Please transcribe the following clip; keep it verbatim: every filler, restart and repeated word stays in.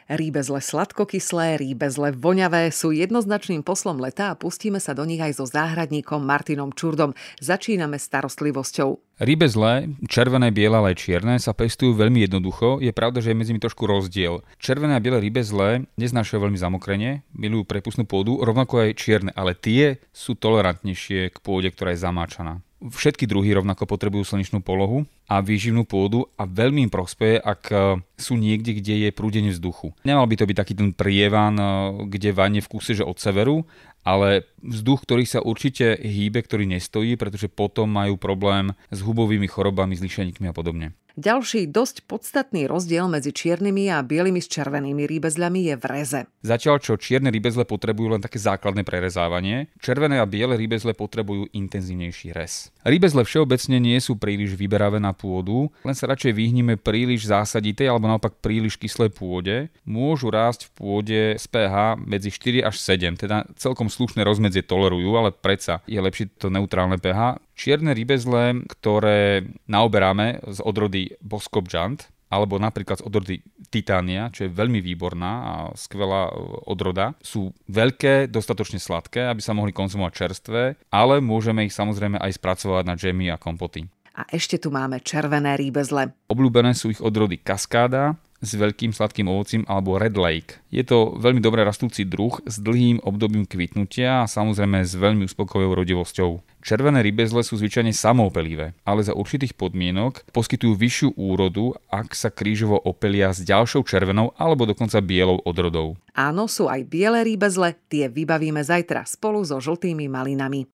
Rýbezle sladkokyslé, rýbezle voňavé sú jednoznačným poslom leta a pustíme sa do nich aj so záhradníkom Martinom Čurdom. Začíname starostlivosťou. Rýbezle, červené, biele, ale aj čierne, sa pestujú veľmi jednoducho. Je pravda, že je medzi nimi trošku rozdiel. Červené a biele rýbezle neznášajú veľmi zamokrenie, milujú prepustnú pôdu, rovnako aj čierne, ale tie sú tolerantnejšie k pôde, ktorá je zamáčaná. Všetky druhy rovnako potrebujú slnečnú polohu a výživnú pôdu a veľmi im prospeje, ak sú niekde, kde je prúdenie vzduchu. Nemal by to byť taký ten prievan, kde vanie v kúse, že od severu, ale vzduch, ktorý sa určite hýbe, ktorý nestojí, pretože potom majú problém s hubovými chorobami, s lišeníkmi a podobne. Ďalší dosť podstatný rozdiel medzi čiernymi a bielými s červenými rýbezľami je v reze. Zatiaľ, čo čierne rýbezle potrebujú len také základné prerezávanie, červené a biele rýbezle potrebujú intenzívnejší rez. Rýbezle všeobecne nie sú príliš vyberavé na pôdu, len sa radšej vyhnime príliš zásaditej alebo naopak príliš kyslej pôde. Môžu rásť v pôde z pH medzi štyri až sedem, teda celkom slušné rozmedzie tolerujú, ale predsa je lepšie to neutrálne pH. Čierne rýbezle, ktoré naoberáme z odrody Boskop-Jant, alebo napríklad z odrody Titania, čo je veľmi výborná a skvelá odroda, sú veľké, dostatočne sladké, aby sa mohli konzumovať čerstvé, ale môžeme ich samozrejme aj spracovať na džemy a kompoty. A ešte tu máme červené rýbezle. Obľúbené sú ich odrody Cascada s veľkým sladkým ovocím alebo Red Lake. Je to veľmi dobre rastúci druh s dlhým obdobím kvitnutia a samozrejme s veľmi uspokojivou rodivosťou. Červené rýbezle sú zvyčajne samoopelivé, ale za určitých podmienok poskytujú vyššiu úrodu, ak sa krížovo opelia s ďalšou červenou alebo dokonca bielou odrodou. Áno, sú aj biele rýbezle, tie vybavíme zajtra spolu so žltými malinami.